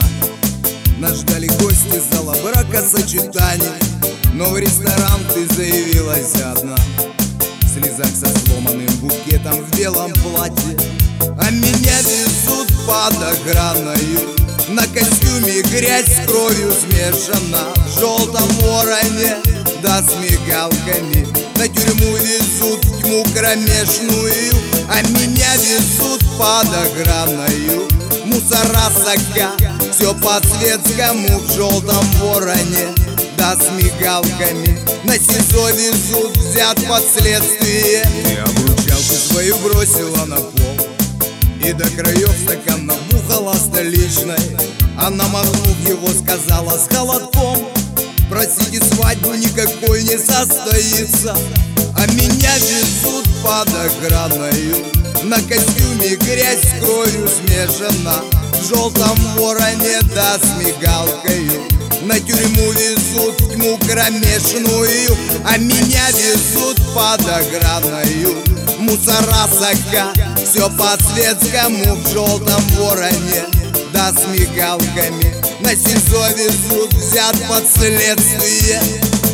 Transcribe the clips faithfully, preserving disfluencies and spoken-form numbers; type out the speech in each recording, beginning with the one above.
Нас ждали гости зала бракосочетаний, но в ресторан ты заявилась одна. В слезах со сломанным букетом в белом платье, а меня везут под охраною. На костюме грязь с кровью смешана, в желтом вороне да с мигалками. На тюрьму везут в тьму кромешную, а меня везут под охраною. Мусора сока, все по-светскому, в желтом вороне да с мигалками. На СИЗО везут, взят под следствие. Ты обручалку свою бросила на пол и до краев стакан набухала столичной. Она, махнув его, сказала с холодком: простите, свадьбу никакой не состоится. А меня везут под охраною. На костюме грязь с кровью смешана, в желтом вороне да с мигалкою. На тюрьму везут в тьму кромешную, а меня везут под охраною. Мусора сока, все по-светскому, в желтом вороне да с мигалками. На СИЗО везут, взят под следствие.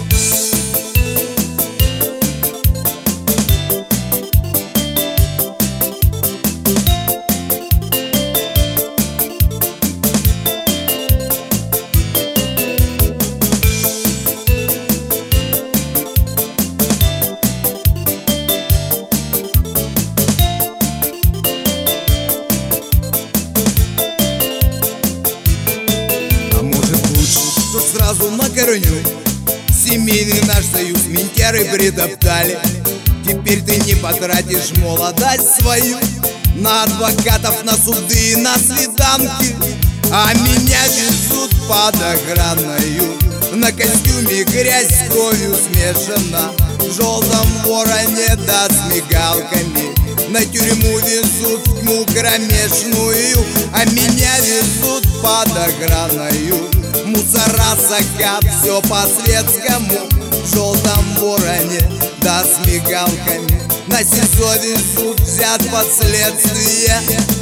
Сразу на корню семейный наш союз ментяры притоптали. Теперь ты не потратишь молодость свою на адвокатов, на суды и на свиданки. А меня везут под охраною. На костюме грязь с кровью смешана, в желтом вороне да с мигалками. На тюрьму везут в тьму кромешную, а меня везут под охраною. Мусора сока, все по-светскому, в желтом вороне да с мигалками. На СИЗО везут, взят под следствие.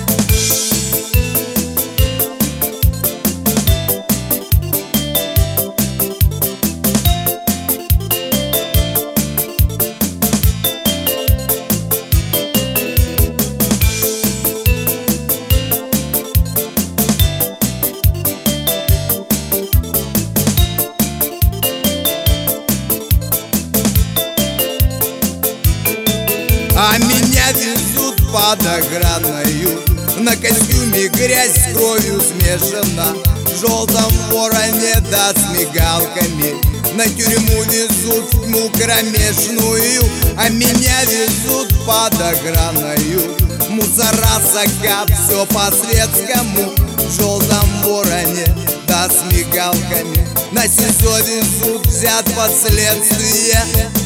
А меня везут под охраною. На костюме грязь с кровью смешана, в желтом вороне да с мигалками. На тюрьму везут в тьму кромешную, а меня везут под охраною. Мусора сока, все по-светскому, в желтом вороне да с мигалками. На СИЗО везут, взят под следствие.